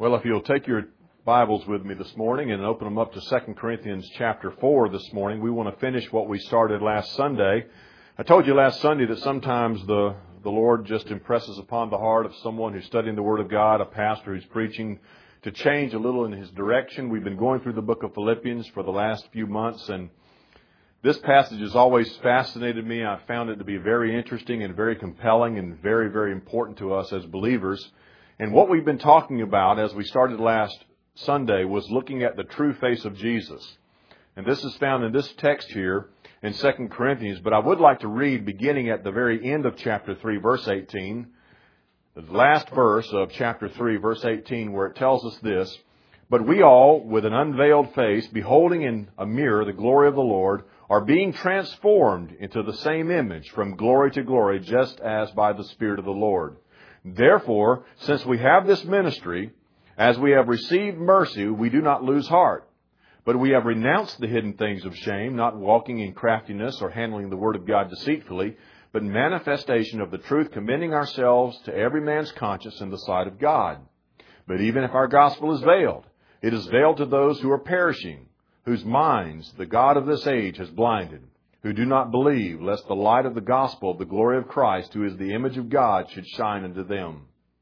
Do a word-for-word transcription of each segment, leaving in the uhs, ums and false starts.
Well, if you'll take your Bibles with me this morning and open them up to Second Corinthians chapter four this morning, we want to finish what we started last Sunday. I told you last Sunday that sometimes the, the Lord just impresses upon the heart of someone who's studying the Word of God, a pastor who's preaching, to change a little in his direction. We've been going through the book of Philippians for the last few months, and this passage has always fascinated me. I found it to be very interesting and very compelling and very, very important to us as believers. And what we've been talking about as we started last Sunday was looking at the true face of Jesus. And this is found in this text here in Second Corinthians. But I would like to read beginning at the very end of chapter three, verse eighteen. The last verse of chapter three, verse eighteen, where it tells us this: "But we all, with an unveiled face, beholding in a mirror the glory of the Lord, are being transformed into the same image from glory to glory, just as by the Spirit of the Lord. Therefore, since we have this ministry, as we have received mercy, we do not lose heart. But we have renounced the hidden things of shame, not walking in craftiness or handling the word of God deceitfully, but manifestation of the truth, commending ourselves to every man's conscience in the sight of God. But even if our gospel is veiled, it is veiled to those who are perishing, whose minds the God of this age has blinded, who do not believe, lest the light of the gospel of the glory of Christ, who is the image of God, should shine unto them.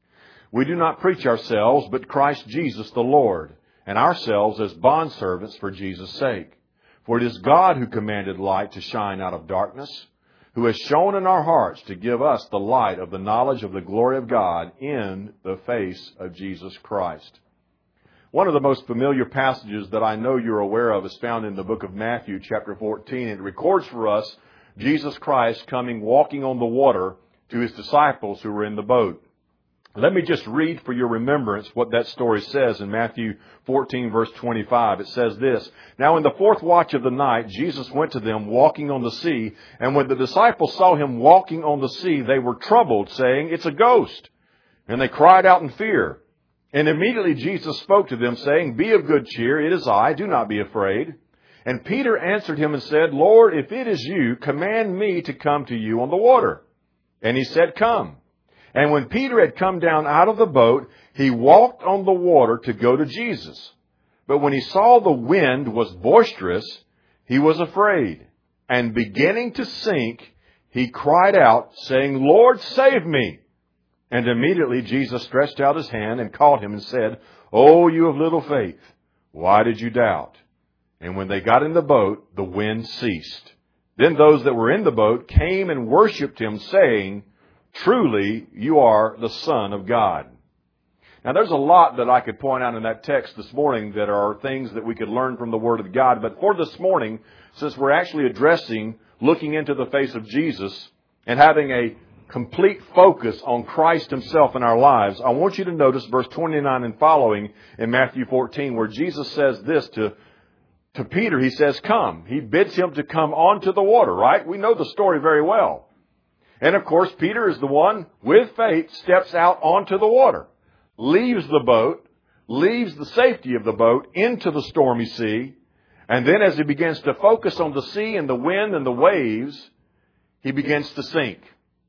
We do not preach ourselves, but Christ Jesus the Lord, and ourselves as bondservants for Jesus' sake. For it is God who commanded light to shine out of darkness, who has shone in our hearts to give us the light of the knowledge of the glory of God in the face of Jesus Christ." One of the most familiar passages that I know you're aware of is found in the book of Matthew, chapter fourteen. It records for us Jesus Christ coming walking on the water to His disciples who were in the boat. Let me just read for your remembrance what that story says in Matthew fourteen, verse twenty-five. It says this: "Now in the fourth watch of the night, Jesus went to them walking on the sea. And when the disciples saw Him walking on the sea, they were troubled, saying, 'It's a ghost.' And they cried out in fear. And immediately Jesus spoke to them, saying, 'Be of good cheer, it is I, do not be afraid.' And Peter answered Him and said, 'Lord, if it is you, command me to come to you on the water.' And He said, 'Come.' And when Peter had come down out of the boat, he walked on the water to go to Jesus. But when he saw the wind was boisterous, he was afraid. And beginning to sink, he cried out, saying, 'Lord, save me.' And immediately Jesus stretched out His hand and caught him and said, 'O you of little faith, why did you doubt?' And when they got in the boat, the wind ceased. Then those that were in the boat came and worshipped Him, saying, 'Truly, you are the Son of God.'" Now, there's a lot that I could point out in that text this morning that are things that we could learn from the Word of God. But for this morning, since we're actually addressing looking into the face of Jesus and having a complete focus on Christ Himself in our lives, I want you to notice verse twenty-nine and following in Matthew fourteen, where Jesus says this to, to Peter. He says, "Come." He bids him to come onto the water, right? We know the story very well. And of course, Peter is the one, with faith, steps out onto the water, leaves the boat, leaves the safety of the boat into the stormy sea, and then as he begins to focus on the sea and the wind and the waves, he begins to sink.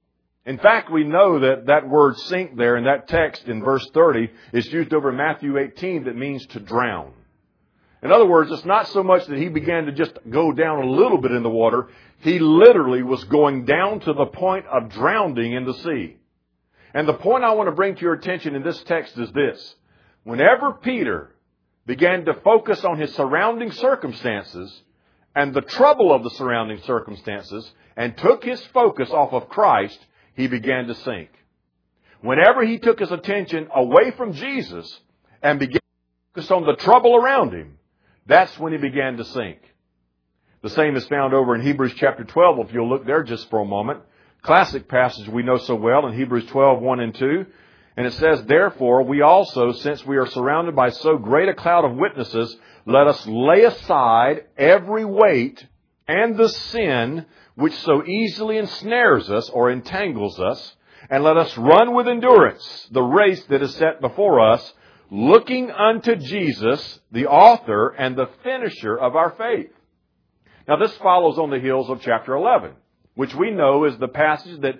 In fact, we know that that word sink there in that text in verse thirty is used over in Matthew eighteen that means to drown. In other words, it's not so much that he began to just go down a little bit in the water. He literally was going down to the point of drowning in the sea. And the point I want to bring to your attention in this text is this: whenever Peter began to focus on his surrounding circumstances and the trouble of the surrounding circumstances and took his focus off of Christ, he began to sink. Whenever he took his attention away from Jesus and began to focus on the trouble around him, that's when he began to sink. The same is found over in Hebrews chapter twelve, if you'll look there just for a moment. Classic passage we know so well in Hebrews twelve, one and two. And it says, "Therefore we also, since we are surrounded by so great a cloud of witnesses, let us lay aside every weight and the sin which so easily ensnares us," or entangles us, "and let us run with endurance the race that is set before us, looking unto Jesus, the author and the finisher of our faith." Now this follows on the heels of chapter eleven, which we know is the passage that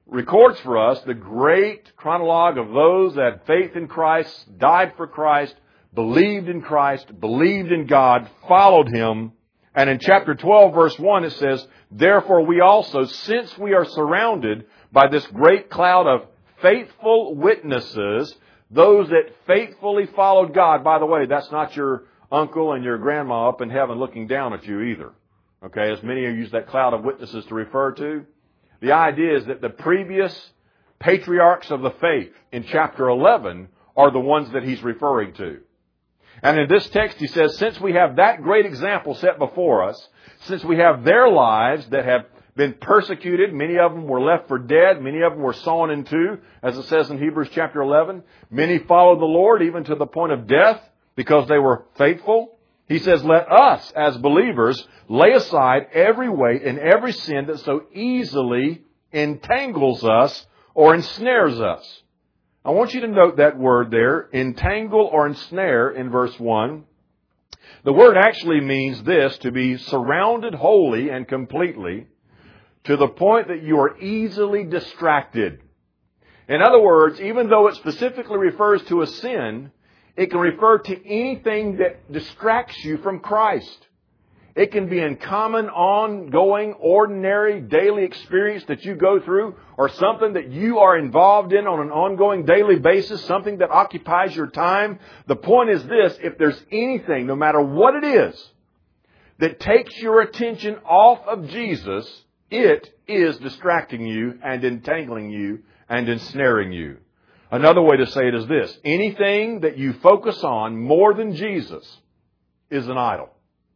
records for us the great chronologue of those that had faith in Christ, died for Christ, believed in Christ, believed in God, followed Him. And in chapter twelve, verse one, it says, "Therefore we also, since we are surrounded by this great cloud of faithful witnesses," those that faithfully followed God. By the way, that's not your uncle and your grandma up in heaven looking down at you either. Okay, as many use that cloud of witnesses to refer to. The idea is that the previous patriarchs of the faith in chapter eleven are the ones that he's referring to. And in this text he says, since we have that great example set before us, since we have their lives that have been persecuted, many of them were left for dead, many of them were sawn in two, as it says in Hebrews chapter eleven. Many followed the Lord even to the point of death because they were faithful. He says, let us as believers lay aside every weight and every sin that so easily entangles us or ensnares us. I want you to note that word there, entangle or ensnare, in verse one. The word actually means this, to be surrounded wholly and completely to the point that you are easily distracted. In other words, even though it specifically refers to a sin, it can refer to anything that distracts you from Christ. It can be in common, ongoing, ordinary, daily experience that you go through, or something that you are involved in on an ongoing daily basis, something that occupies your time. The point is this, if there's anything, no matter what it is, that takes your attention off of Jesus, it is distracting you and entangling you and ensnaring you. Another way to say it is this, anything that you focus on more than Jesus is an idol.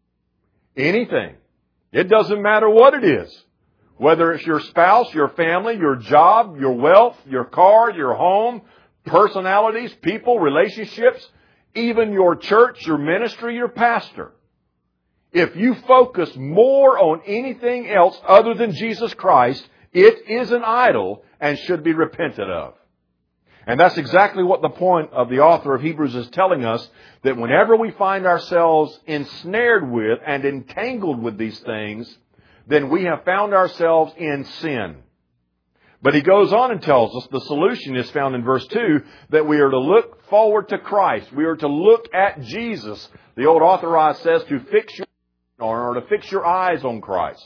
Anything. It doesn't matter what it is. Whether it's your spouse, your family, your job, your wealth, your car, your home, personalities, people, relationships, even your church, your ministry, your pastor. If you focus more on anything else other than Jesus Christ, it is an idol and should be repented of. And that's exactly what the point of the author of Hebrews is telling us, that whenever we find ourselves ensnared with and entangled with these things, then we have found ourselves in sin. But he goes on and tells us the solution is found in verse two, that we are to look forward to Christ. We are to look at Jesus. The old authorized says to fix your, or to fix your eyes on Christ.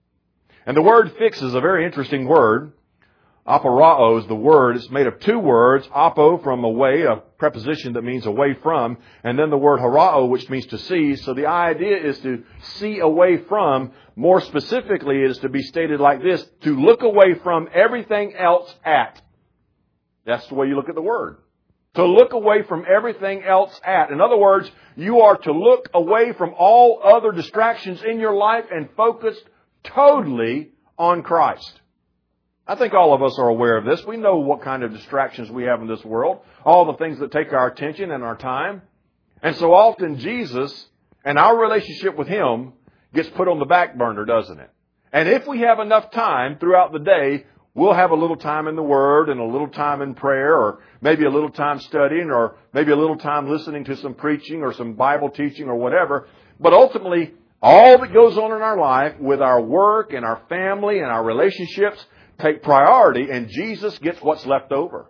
And the word fix is a very interesting word. Aporao is the word. It's made of two words. Apo, from away, a preposition that means away from, and then the word harao, which means to see. So the idea is to see away from. More specifically, it is to be stated like this, to look away from everything else at. That's the way you look at the word. To look away from everything else at. In other words, you are to look away from all other distractions in your life and focus totally on Christ. I think all of us are aware of this. We know what kind of distractions we have in this world. All the things that take our attention and our time. And so often Jesus and our relationship with Him gets put on the back burner, doesn't it? And if we have enough time throughout the day, we'll have a little time in the Word and a little time in prayer, or maybe a little time studying, or maybe a little time listening to some preaching or some Bible teaching or whatever. But ultimately, all that goes on in our life with our work and our family and our relationships take priority, and Jesus gets what's left over.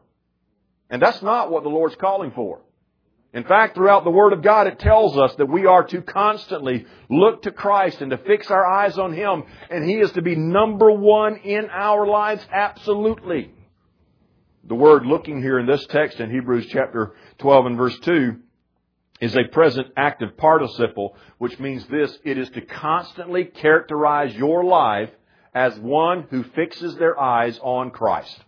And that's not what the Lord's calling for. In fact, throughout the Word of God, it tells us that we are to constantly look to Christ and to fix our eyes on Him, and He is to be number one in our lives, absolutely. The word looking here in this text in Hebrews chapter twelve and verse two is a present active participle, which means this, it is to constantly characterize your life as one who fixes their eyes on Christ.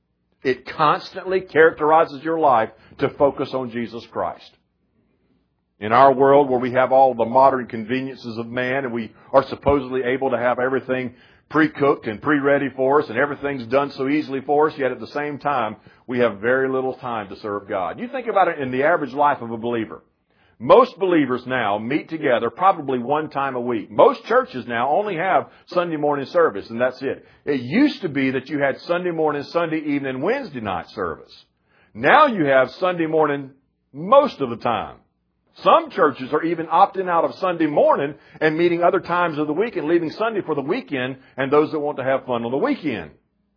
It constantly characterizes your life to focus on Jesus Christ. In our world where we have all the modern conveniences of man and we are supposedly able to have everything pre-cooked and pre-ready for us and everything's done so easily for us, yet at the same time we have very little time to serve God. You think about it in the average life of a believer. Most believers now meet together probably one time a week. Most churches now only have Sunday morning service, and that's it. It used to be that you had Sunday morning, Sunday evening, Wednesday night service. Now you have Sunday morning most of the time. Some churches are even opting out of Sunday morning and meeting other times of the week and leaving Sunday for the weekend and those that want to have fun on the weekend.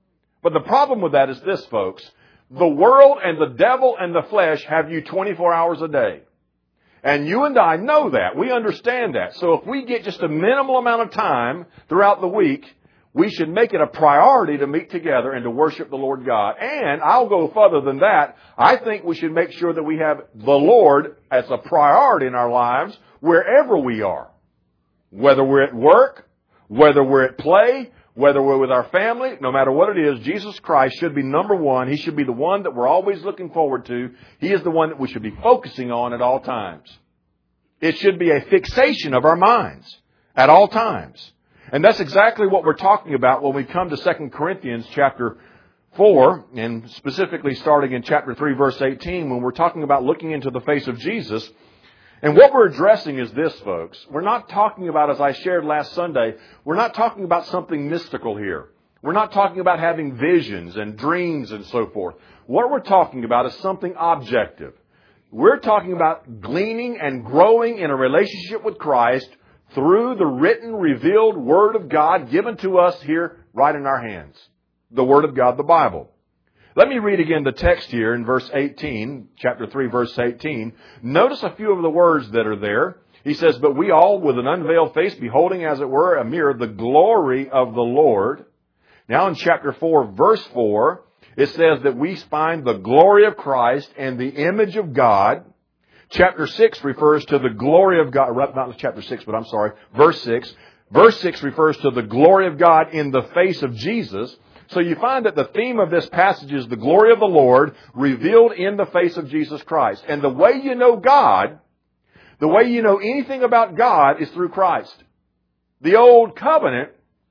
But the problem with that is this, folks. The world and the devil and the flesh have you twenty-four hours a day. And you and I know that. We understand that. So if we get just a minimal amount of time throughout the week, we should make it a priority to meet together and to worship the Lord God. And I'll go further than that. I think we should make sure that we have the Lord as a priority in our lives wherever we are. Whether we're at work, whether we're at play, whether we're with our family, no matter what it is, Jesus Christ should be number one. He should be the one that we're always looking forward to. He is the one that we should be focusing on at all times. It should be a fixation of our minds at all times. And that's exactly what we're talking about when we come to Second Corinthians chapter four, and specifically starting in chapter three, verse eighteen, when we're talking about looking into the face of Jesus. And what we're addressing is this, folks. We're not talking about, as I shared last Sunday, we're not talking about something mystical here. We're not talking about having visions and dreams and so forth. What we're talking about is something objective. We're talking about gleaning and growing in a relationship with Christ through the written, revealed Word of God given to us here right in our hands. The Word of God, the Bible. Let me read again the text here in verse eighteen, chapter three, verse eighteen. Notice a few of the words that are there. He says, but we all with an unveiled face, beholding as it were a mirror, the glory of the Lord. Now in chapter four, verse four, it says that we find the glory of Christ and the image of God. Chapter six refers to the glory of God, not chapter six, but I'm sorry, verse six. Verse six refers to the glory of God in the face of Jesus. So you find that the theme of this passage is the glory of the Lord revealed in the face of Jesus Christ. And the way you know God, the way you know anything about God is through Christ. The Old Covenant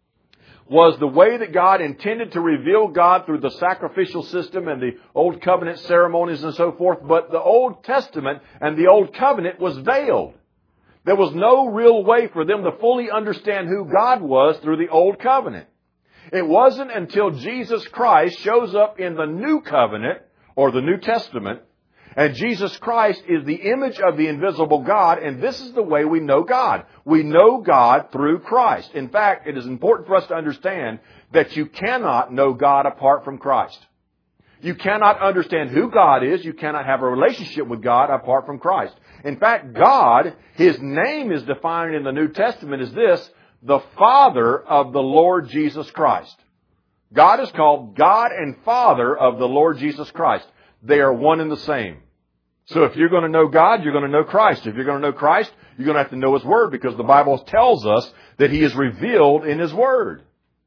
was the way that God intended to reveal God through the sacrificial system and the Old Covenant ceremonies and so forth. But the Old Testament and the Old Covenant was veiled. There was no real way for them to fully understand who God was through the Old Covenant. It wasn't until Jesus Christ shows up in the New Covenant or the New Testament, and Jesus Christ is the image of the invisible God, and this is the way we know God. We know God through Christ. In fact, it is important for us to understand that you cannot know God apart from Christ. You cannot understand who God is. You cannot have a relationship with God apart from Christ. In fact, God, His name is defined in the New Testament as this, the Father of the Lord Jesus Christ. God is called God and Father of the Lord Jesus Christ. They are one and the same. So if you're going to know God, you're going to know Christ. If you're going to know Christ, you're going to have to know His Word, because the Bible tells us that He is revealed in His Word.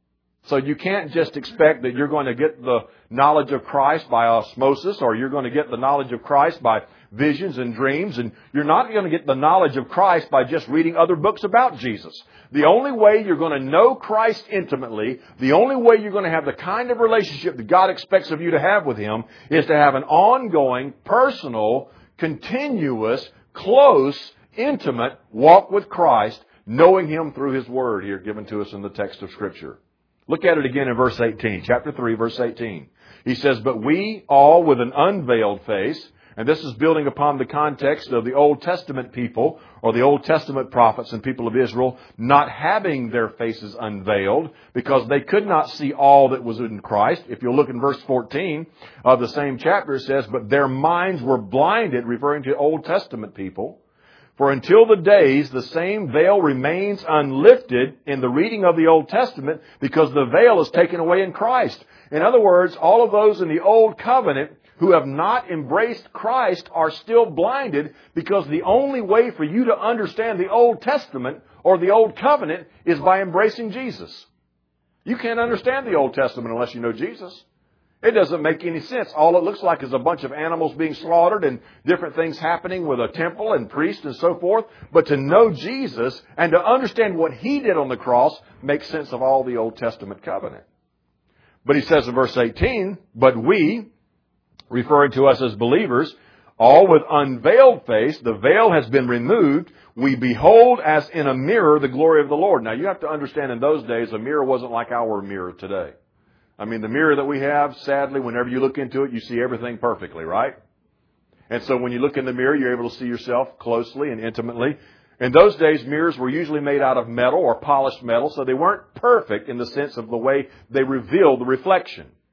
So you can't just expect that you're going to get the knowledge of Christ by osmosis, or you're going to get the knowledge of Christ by visions and dreams, and you're not going to get the knowledge of Christ by just reading other books about Jesus. The only way you're going to know Christ intimately, the only way you're going to have the kind of relationship that God expects of you to have with Him, is to have an ongoing, personal, continuous, close, intimate walk with Christ, knowing Him through His Word here given to us in the text of Scripture. Look at it again in verse eighteen, chapter three, verse eighteen. He says, but we all with an unveiled face, and this is building upon the context of the Old Testament people, or the Old Testament prophets and people of Israel, not having their faces unveiled, because they could not see all that was in Christ. If you look in verse fourteen of the same chapter, it says, but their minds were blinded, referring to Old Testament people. For until the days, the same veil remains unlifted in the reading of the Old Testament, because the veil is taken away in Christ. In other words, all of those in the Old Covenant who have not embraced Christ are still blinded, because the only way for you to understand the Old Testament or the Old Covenant is by embracing Jesus. You can't understand the Old Testament unless you know Jesus. It doesn't make any sense. All it looks like is a bunch of animals being slaughtered and different things happening with a temple and priests and so forth. But to know Jesus and to understand what He did on the cross makes sense of all the Old Testament covenant. But he says in verse eighteen, but we, referring to us as believers, all with unveiled face, the veil has been removed, we behold as in a mirror the glory of the Lord. Now you have to understand, in those days, a mirror wasn't like our mirror today. I mean, the mirror that we have, sadly, whenever you look into it, you see everything perfectly, right? And so when you look in the mirror, you're able to see yourself closely and intimately. In those days, mirrors were usually made out of metal or polished metal, so they weren't perfect in the sense of the way they revealed the reflection.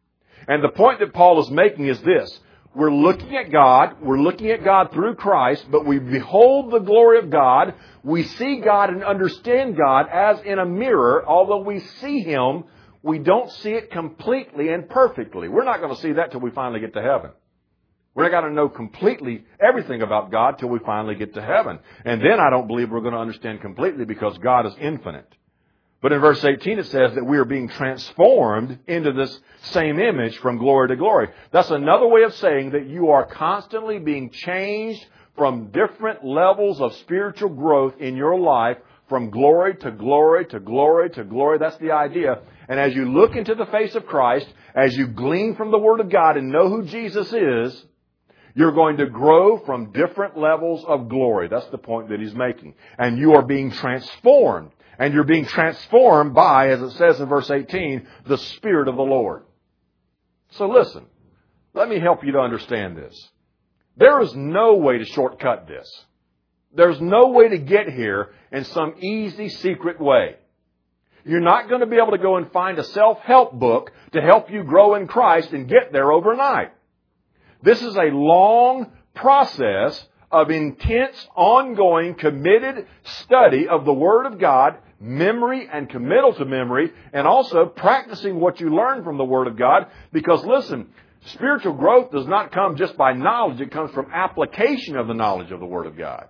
And the point that Paul is making is this. We're looking at God. We're looking at God through Christ, but we behold the glory of God. We see God and understand God as in a mirror. Although we see Him, we don't see it completely and perfectly. We're not going to see that till we finally get to heaven. We're not going to know completely everything about God till we finally get to heaven. And then I don't believe we're going to understand completely because God is infinite. But in verse eighteen it says that we are being transformed into this same image from glory to glory. That's another way of saying that you are constantly being changed from different levels of spiritual growth in your life, from glory to glory to glory to glory. That's the idea. And as you look into the face of Christ, as you glean from the Word of God and know who Jesus is, you're going to grow from different levels of glory. That's the point that he's making. And you are being transformed. And you're being transformed by, as it says in verse eighteen, the Spirit of the Lord. So listen, let me help you to understand this. There is no way to shortcut this. There's no way to get here in some easy, secret way. You're not going to be able to go and find a self-help book to help you grow in Christ and get there overnight. This is a long process of intense, ongoing, committed study of the Word of God, memory and committal to memory, and also practicing what you learn from the Word of God. Because listen, spiritual growth does not come just by knowledge. It comes from application of the knowledge of the Word of God.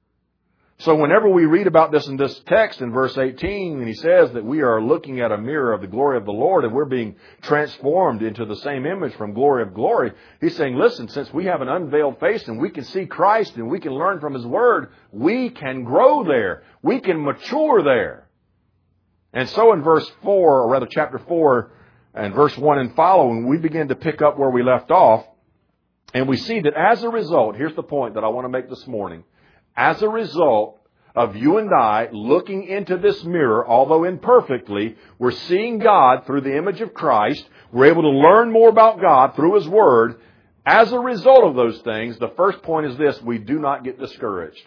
So whenever we read about this in this text in verse eighteen, and he says that we are looking at a mirror of the glory of the Lord and we're being transformed into the same image from glory of glory, he's saying, listen, since we have an unveiled face and we can see Christ and we can learn from His Word, we can grow there. We can mature there. And so in verse four, or rather chapter four, and verse one and following, we begin to pick up where we left off. And we see that as a result, here's the point that I want to make this morning. As a result of you and I looking into this mirror, although imperfectly, we're seeing God through the image of Christ. We're able to learn more about God through His Word. As a result of those things, the first point is this: we do not get discouraged.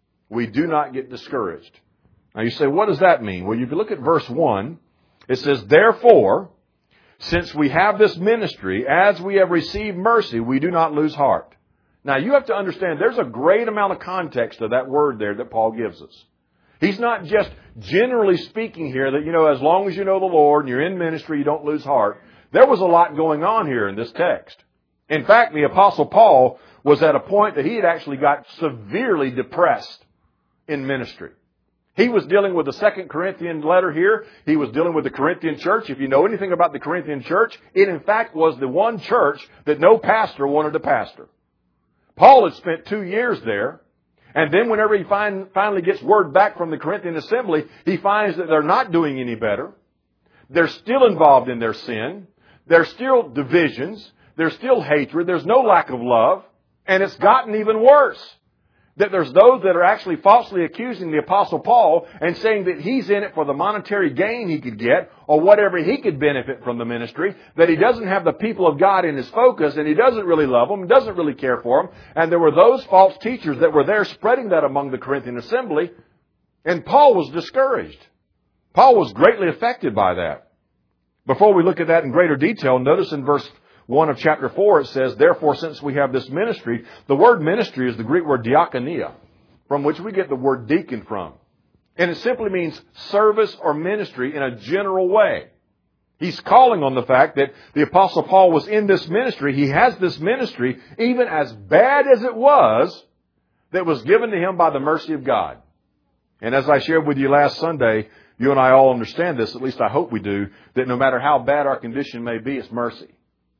We do not get discouraged. Now you say, what does that mean? Well, if you look at verse one, it says, therefore, since we have this ministry, as we have received mercy, we do not lose heart. Now, you have to understand, there's a great amount of context to that word there that Paul gives us. He's not just generally speaking here that, you know, as long as you know the Lord and you're in ministry, you don't lose heart. There was a lot going on here in this text. In fact, the Apostle Paul was at a point that he had actually got severely depressed in ministry. He was dealing with the Second Corinthian letter here. He was dealing with the Corinthian church. If you know anything about the Corinthian church, it in fact was the one church that no pastor wanted to pastor. Paul had spent two years there, and then whenever he find, finally gets word back from the Corinthian assembly, he finds that they're not doing any better. They're still involved in their sin. There's still divisions. There's still hatred. There's no lack of love. And it's gotten even worse. That there's those that are actually falsely accusing the Apostle Paul and saying that he's in it for the monetary gain he could get or whatever he could benefit from the ministry, that he doesn't have the people of God in his focus and he doesn't really love them, doesn't really care for them. And there were those false teachers that were there spreading that among the Corinthian assembly, and Paul was discouraged. Paul was greatly affected by that. Before we look at that in greater detail, notice in verse one of chapter four, it says, therefore, since we have this ministry, the word ministry is the Greek word diakonia, from which we get the word deacon from. And it simply means service or ministry in a general way. He's calling on the fact that the Apostle Paul was in this ministry. He has this ministry, even as bad as it was, that was given to him by the mercy of God. And as I shared with you last Sunday, you and I all understand this, at least I hope we do, that no matter how bad our condition may be, it's mercy.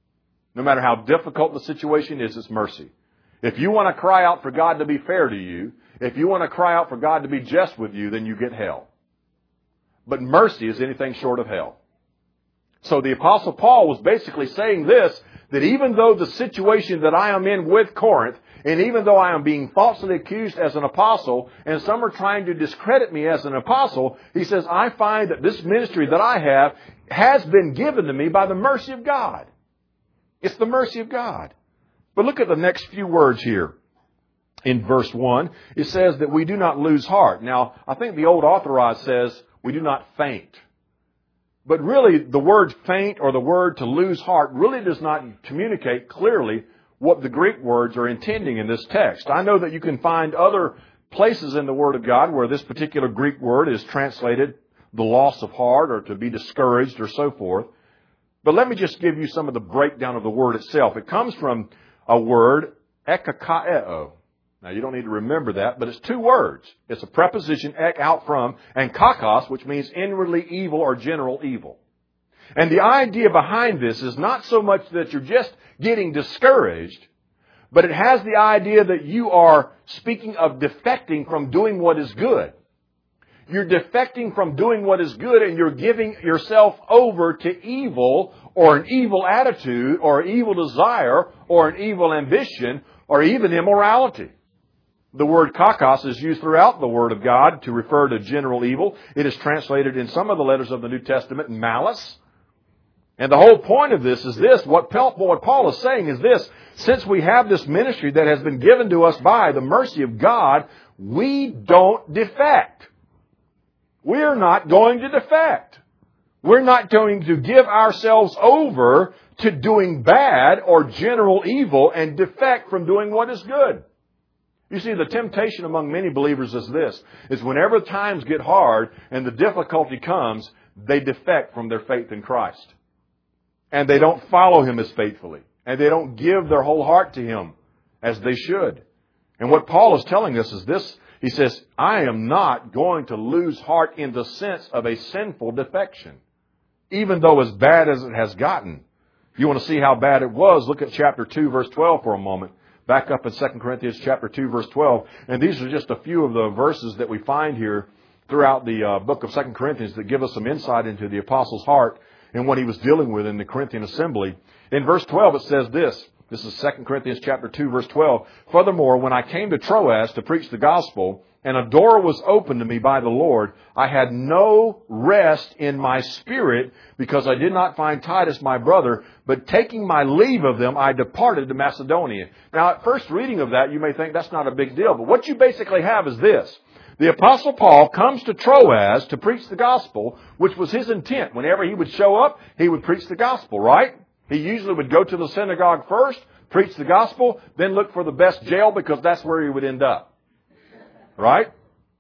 No matter how difficult the situation is, it's mercy. If you want to cry out for God to be fair to you, if you want to cry out for God to be just with you, then you get hell. But mercy is anything short of hell. So the Apostle Paul was basically saying this, that even though the situation that I am in with Corinth, and even though I am being falsely accused as an apostle, and some are trying to discredit me as an apostle, he says, I find that this ministry that I have has been given to me by the mercy of God. It's the mercy of God. But look at the next few words here. In verse one, it says that we do not lose heart. Now, I think the old authorized says we do not faint. But really, the word faint or the word to lose heart really does not communicate clearly what the Greek words are intending in this text. I know that you can find other places in the Word of God where this particular Greek word is translated the loss of heart or to be discouraged or so forth. But let me just give you some of the breakdown of the word itself. It comes from a word, ekakaeo. Now, you don't need to remember that, but it's two words. It's a preposition, ek, out from, and kakos, which means inwardly evil or general evil. And the idea behind this is not so much that you're just getting discouraged, but it has the idea that you are speaking of defecting from doing what is good. You're defecting from doing what is good, and you're giving yourself over to evil or an evil attitude or evil desire or an evil ambition or even immorality. The word kakos is used throughout the Word of God to refer to general evil. It is translated in some of the letters of the New Testament malice. And the whole point of this is this. What Paul is saying is this. Since we have this ministry that has been given to us by the mercy of God, we don't defect. We're not going to defect. We're not going to give ourselves over to doing bad or general evil and defect from doing what is good. You see, the temptation among many believers is this, is whenever times get hard and the difficulty comes, they defect from their faith in Christ. And they don't follow Him as faithfully. And they don't give their whole heart to Him as they should. And what Paul is telling us is this. He says, I am not going to lose heart in the sense of a sinful defection, even though as bad as it has gotten. You want to see how bad it was? Look at chapter two, verse twelve for a moment. Back up in Second Corinthians chapter two, verse twelve. And these are just a few of the verses that we find here throughout the uh, book of Second Corinthians that give us some insight into the apostle's heart and what he was dealing with in the Corinthian assembly. In verse twelve, it says this. This is Second Corinthians chapter two, verse twelve. Furthermore, when I came to Troas to preach the gospel, and a door was opened to me by the Lord, I had no rest in my spirit because I did not find Titus my brother, but taking my leave of them, I departed to Macedonia. Now, at first reading of that, you may think that's not a big deal, but what you basically have is this. The Apostle Paul comes to Troas to preach the gospel, which was his intent. Whenever he would show up, he would preach the gospel, right? He usually would go to the synagogue first, preach the gospel, then look for the best jail because that's where he would end up. Right?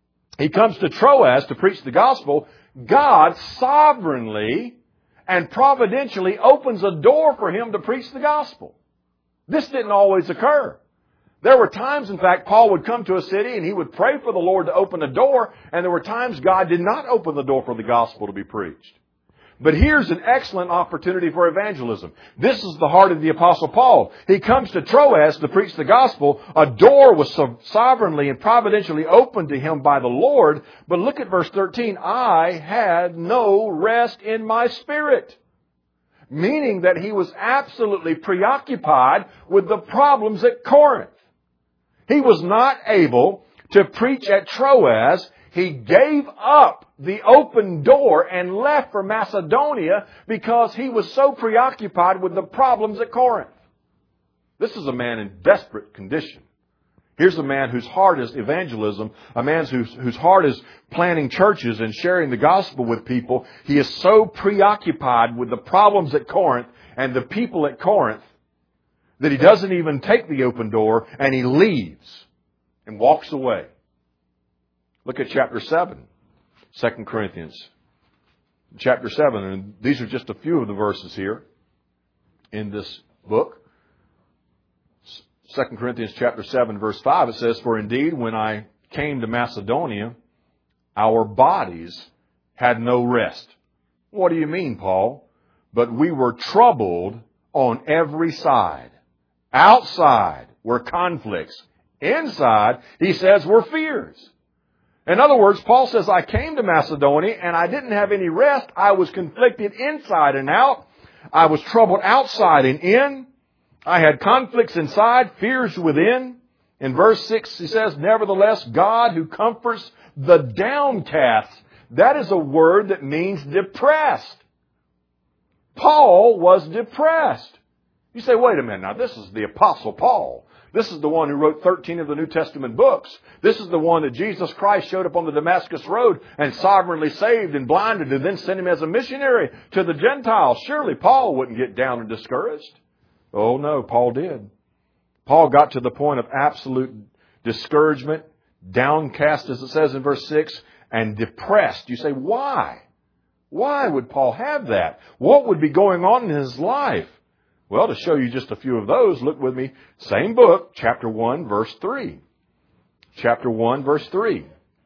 He comes to Troas to preach the gospel. God sovereignly and providentially opens a door for him to preach the gospel. This didn't always occur. There were times, in fact, Paul would come to a city and he would pray for the Lord to open a door, and there were times God did not open the door for the gospel to be preached. But here's an excellent opportunity for evangelism. This is the heart of the Apostle Paul. He comes to Troas to preach the gospel. A door was so sovereignly and providentially opened to him by the Lord. But look at verse thirteen. I had no rest in my spirit. Meaning that he was absolutely preoccupied with the problems at Corinth. He was not able to preach at Troas. He gave up the open door and left for Macedonia because he was so preoccupied with the problems at Corinth. This is a man in desperate condition. Here's a man whose heart is evangelism, a man whose, whose heart is planting churches and sharing the gospel with people. He is so preoccupied with the problems at Corinth and the people at Corinth that he doesn't even take the open door, and he leaves and walks away. Look at chapter seven, Second Corinthians. Chapter seven, and these are just a few of the verses here in this book. Second Corinthians chapter seven, verse five, it says, For indeed, when I came to Macedonia, our bodies had no rest. What do you mean, Paul? But we were troubled on every side. Outside were conflicts. Inside, he says, were fears. In other words, Paul says, I came to Macedonia and I didn't have any rest. I was conflicted inside and out. I was troubled outside and in. I had conflicts inside, fears within. In verse six, he says, Nevertheless, God who comforts the downcast. That is a word that means depressed. Paul was depressed. You say, wait a minute, now this is the Apostle Paul. This is the one who wrote thirteen of the New Testament books. This is the one that Jesus Christ showed up on the Damascus Road and sovereignly saved and blinded and then sent him as a missionary to the Gentiles. Surely Paul wouldn't get down and discouraged. Oh no, Paul did. Paul got to the point of absolute discouragement, downcast, as it says in verse six, and depressed. You say, why? Why would Paul have that? What would be going on in his life? Well, to show you just a few of those, look with me. Same book, chapter one, verse three. Chapter one, verse three.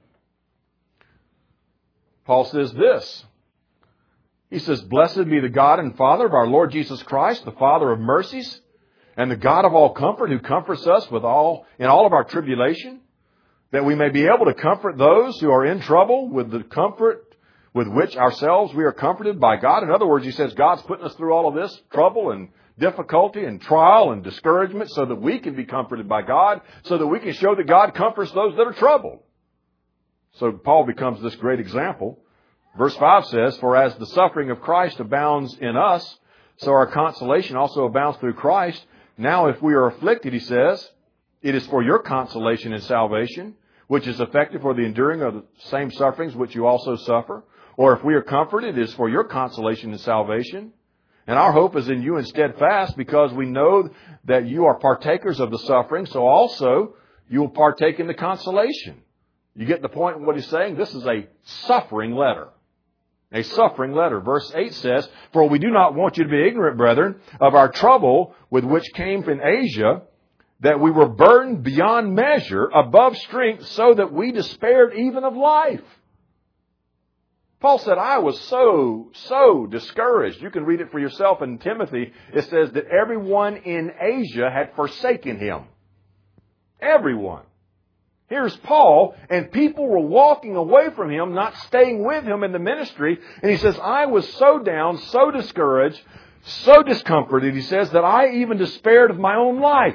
Paul says this. He says, "Blessed be the God and Father of our Lord Jesus Christ, the Father of mercies, and the God of all comfort, who comforts us with all in all of our tribulation, that we may be able to comfort those who are in trouble with the comfort with which ourselves we are comforted by God." In other words, he says God's putting us through all of this trouble and difficulty and trial and discouragement so that we can be comforted by God, so that we can show that God comforts those that are troubled. So Paul becomes this great example. Verse five says, "For as the suffering of Christ abounds in us, so our consolation also abounds through Christ. Now if we are afflicted," he says, "it is for your consolation and salvation, which is effective for the enduring of the same sufferings which you also suffer. Or if we are comforted, it is for your consolation and salvation. And our hope is in you and steadfast, because we know that you are partakers of the suffering, so also you will partake in the consolation." You get the point in what he's saying? This is a suffering letter. A suffering letter. Verse eight says, "For we do not want you to be ignorant, brethren, of our trouble with which came from Asia, that we were burdened beyond measure, above strength, so that we despaired even of life." Paul said, I was so, so discouraged. You can read it for yourself in Timothy. It says that everyone in Asia had forsaken him. Everyone. Here's Paul, and people were walking away from him, not staying with him in the ministry. And he says, I was so down, so discouraged, so discomforted, he says, that I even despaired of my own life.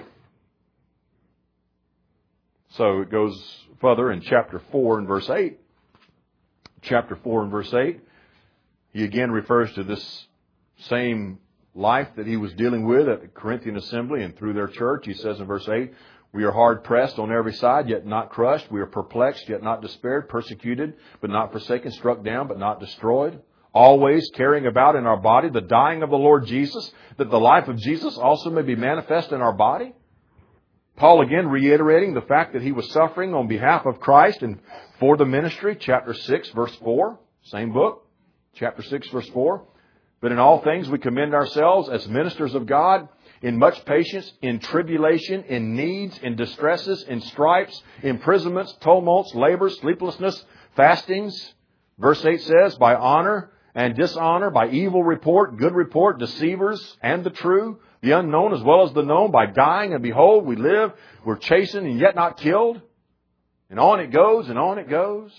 So it goes further in chapter four and verse eight. Chapter four and verse eight, he again refers to this same life that he was dealing with at the Corinthian assembly and through their church. He says in verse eight, "We are hard pressed on every side, yet not crushed. We are perplexed, yet not despaired, persecuted, but not forsaken, struck down, but not destroyed. Always carrying about in our body the dying of the Lord Jesus, that the life of Jesus also may be manifest in our body." Paul again reiterating the fact that he was suffering on behalf of Christ and for the ministry. Chapter six, verse four. Same book. Chapter six, verse four. "But in all things we commend ourselves as ministers of God, in much patience, in tribulation, in needs, in distresses, in stripes, imprisonments, tumults, labors, sleeplessness, fastings." Verse eight says, "By honor and dishonor, by evil report, good report, deceivers and the true, the unknown as well as the known, by dying, and behold, we live, we're chastened and yet not killed." And on it goes, and on it goes.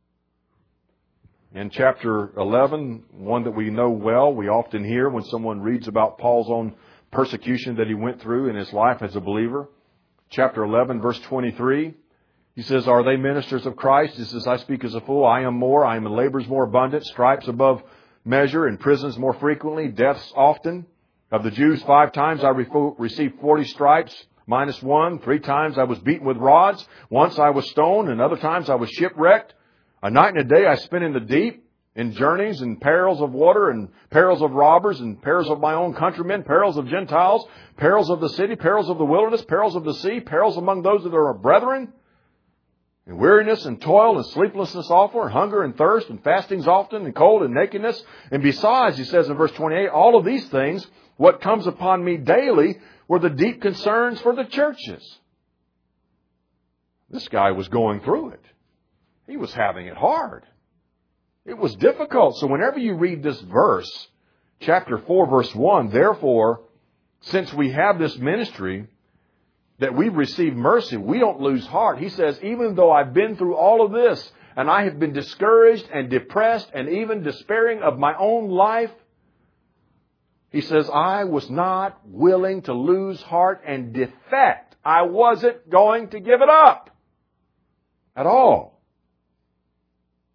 In chapter eleven, one that we know well, we often hear when someone reads about Paul's own persecution that he went through in his life as a believer. Chapter eleven, verse twenty-three, he says, "Are they ministers of Christ? He says, I speak as a fool. I am more. I am in labors more abundant, stripes above measure, in prisons more frequently, deaths often. Of the Jews, five times I re- received forty stripes, minus one. Three times I was beaten with rods. Once I was stoned, and other times I was shipwrecked. A night and a day I spent in the deep, in journeys and perils of water, and perils of robbers, and perils of my own countrymen, perils of Gentiles, perils of the city, perils of the wilderness, perils of the sea, perils among those that are our brethren. And weariness and toil and sleeplessness often, and hunger and thirst, and fastings often, and cold and nakedness. And besides," he says in verse twenty-eight, "all of these things, what comes upon me daily, were the deep concerns for the churches." This guy was going through it. He was having it hard. It was difficult. So whenever you read this verse, chapter four, verse one, "Therefore, since we have this ministry, that we've received mercy, we don't lose heart." He says, even though I've been through all of this, and I have been discouraged and depressed and even despairing of my own life, he says, I was not willing to lose heart and defect. I wasn't going to give it up at all.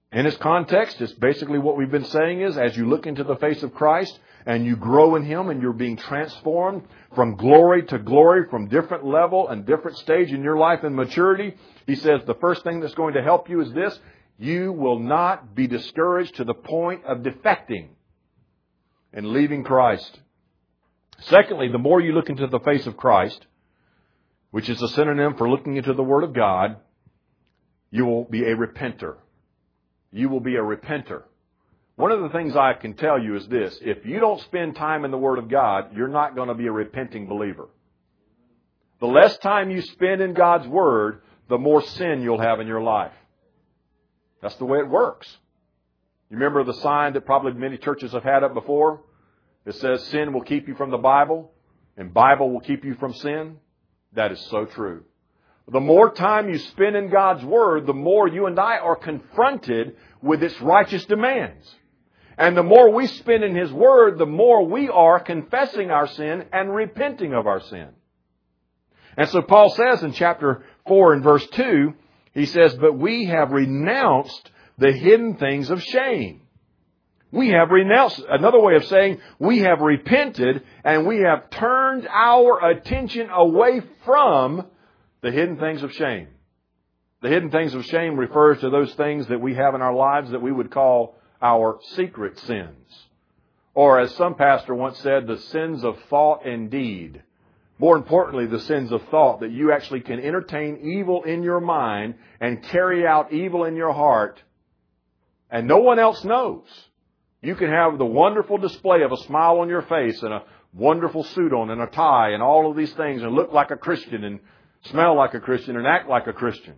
In its context, it's basically what we've been saying is, as you look into the face of Christ and you grow in Him and you're being transformed from glory to glory, from different level and different stage in your life and maturity, He says the first thing that's going to help you is this: you will not be discouraged to the point of defecting and leaving Christ. Secondly, the more you look into the face of Christ, which is a synonym for looking into the Word of God, you will be a repenter. You will be a repenter. One of the things I can tell you is this: if you don't spend time in the Word of God, you're not going to be a repenting believer. The less time you spend in God's Word, the more sin you'll have in your life. That's the way it works. You remember the sign that probably many churches have had up before? It says sin will keep you from the Bible and Bible will keep you from sin. That is so true. The more time you spend in God's Word, the more you and I are confronted with its righteous demands. And the more we spend in His Word, the more we are confessing our sin and repenting of our sin. And so Paul says in chapter four and verse two, he says, "But we have renounced the hidden things of shame." We have renounced, another way of saying, we have repented and we have turned our attention away from the hidden things of shame. The hidden things of shame refers to those things that we have in our lives that we would call our secret sins. Or as some pastor once said, the sins of thought and deed. More importantly, the sins of thought, that you actually can entertain evil in your mind and carry out evil in your heart and no one else knows. You can have the wonderful display of a smile on your face and a wonderful suit on and a tie and all of these things and look like a Christian and smell like a Christian and act like a Christian.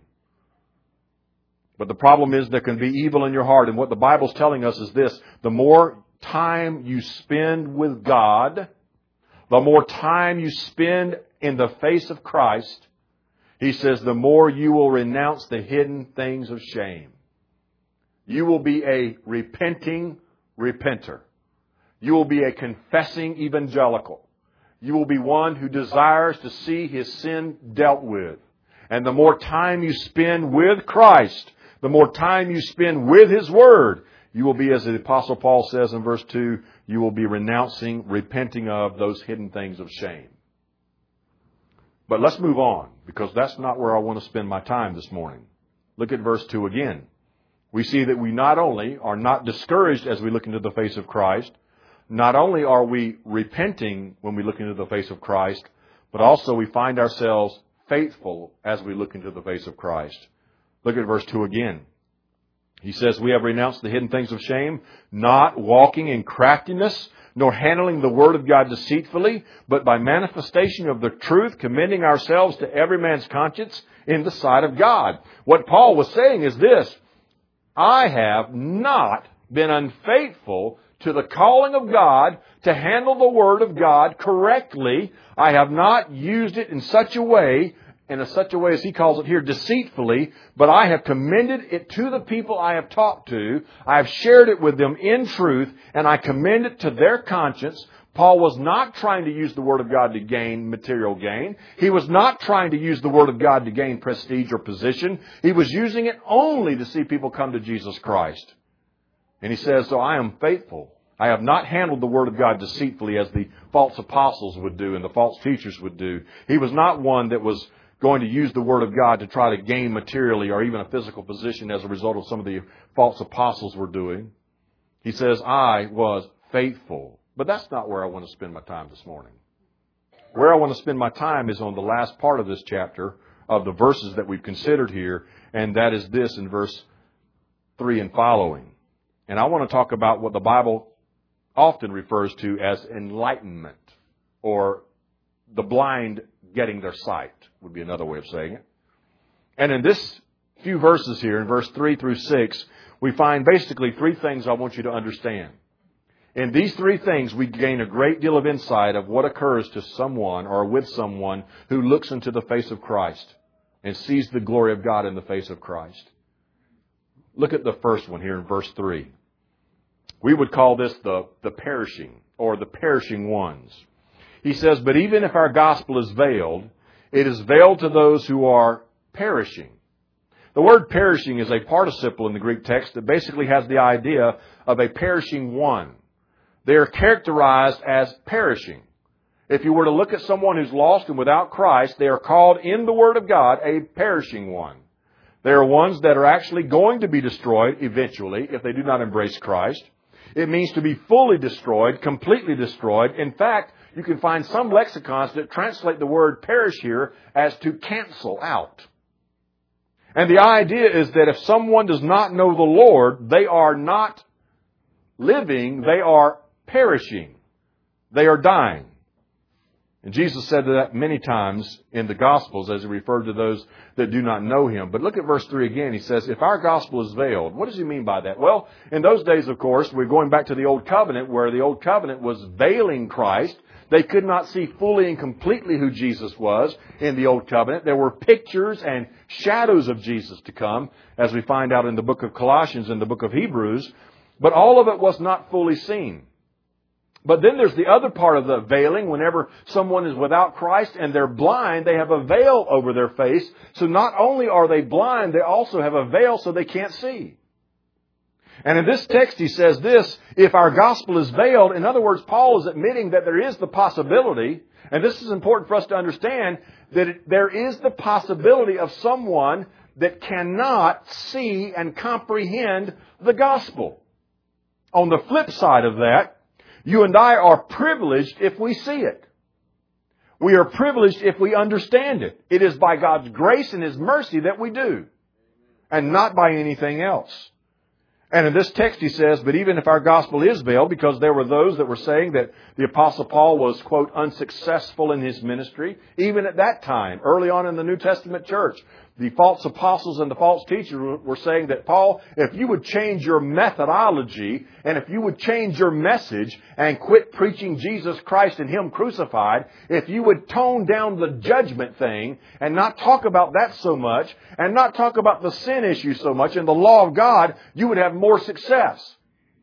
But the problem is there can be evil in your heart. And what the Bible's telling us is this: the more time you spend with God, the more time you spend in the face of Christ, He says, the more you will renounce the hidden things of shame. You will be a repenting repenter. You will be a confessing evangelical. You will be one who desires to see his sin dealt with. And the more time you spend with Christ, the more time you spend with His Word, you will be, as the Apostle Paul says in verse two, you will be renouncing, repenting of those hidden things of shame. But let's move on, because that's not where I want to spend my time this morning. Look at verse two again. We see that we not only are not discouraged as we look into the face of Christ, not only are we repenting when we look into the face of Christ, but also we find ourselves faithful as we look into the face of Christ. Look at verse two again. He says, "We have renounced the hidden things of shame, not walking in craftiness, nor handling the Word of God deceitfully, but by manifestation of the truth, commending ourselves to every man's conscience in the sight of God." What Paul was saying is this: I have not been unfaithful to the calling of God to handle the Word of God correctly. I have not used it in such a way, in such a way as he calls it here, deceitfully, but I have commended it to the people I have talked to. I have shared it with them in truth, and I commend it to their conscience. Paul was not trying to use the Word of God to gain material gain. He was not trying to use the Word of God to gain prestige or position. He was using it only to see people come to Jesus Christ. And he says, so I am faithful. I have not handled the Word of God deceitfully as the false apostles would do and the false teachers would do. He was not one that was going to use the Word of God to try to gain materially or even a physical position as a result of some of the false apostles were doing. He says, I was faithful. But that's not where I want to spend my time this morning. Where I want to spend my time is on the last part of this chapter of the verses that we've considered here, and that is this in verse three and following. And I want to talk about what the Bible often refers to as enlightenment, or the blind getting their sight, would be another way of saying it. And in this few verses here, in verse three through six, we find basically three things I want you to understand. In these three things, we gain a great deal of insight of what occurs to someone or with someone who looks into the face of Christ and sees the glory of God in the face of Christ. Look at the first one here in verse three. We would call this the, the perishing, or the perishing ones. He says, but even if our gospel is veiled, it is veiled to those who are perishing. The word perishing is a participle in the Greek text that basically has the idea of a perishing one. They are characterized as perishing. If you were to look at someone who's lost and without Christ, they are called in the Word of God a perishing one. They are ones that are actually going to be destroyed eventually if they do not embrace Christ. It means to be fully destroyed, completely destroyed. In fact, you can find some lexicons that translate the word perish here as to cancel out. And the idea is that if someone does not know the Lord, they are not living, they are perishing. They are dying. And Jesus said that many times in the Gospels as He referred to those that do not know Him. But look at verse three again. He says, if our gospel is veiled, what does He mean by that? Well, in those days, of course, we're going back to the Old Covenant, where the Old Covenant was veiling Christ. They could not see fully and completely who Jesus was in the Old Covenant. There were pictures and shadows of Jesus to come, as we find out in the book of Colossians and the book of Hebrews. But all of it was not fully seen. But then there's the other part of the veiling. Whenever someone is without Christ and they're blind, they have a veil over their face. So not only are they blind, they also have a veil so they can't see. And in this text he says this, if our gospel is veiled, in other words, Paul is admitting that there is the possibility, and this is important for us to understand, that it, there is the possibility of someone that cannot see and comprehend the gospel. On the flip side of that, you and I are privileged if we see it. We are privileged if we understand it. It is by God's grace and His mercy that we do, and not by anything else. And in this text he says, but even if our gospel is veiled, because there were those that were saying that the Apostle Paul was, quote, unsuccessful in his ministry, even at that time, early on in the New Testament church, the false apostles and the false teachers were saying that, Paul, if you would change your methodology and if you would change your message and quit preaching Jesus Christ and Him crucified, if you would tone down the judgment thing and not talk about that so much and not talk about the sin issue so much and the law of God, you would have more success.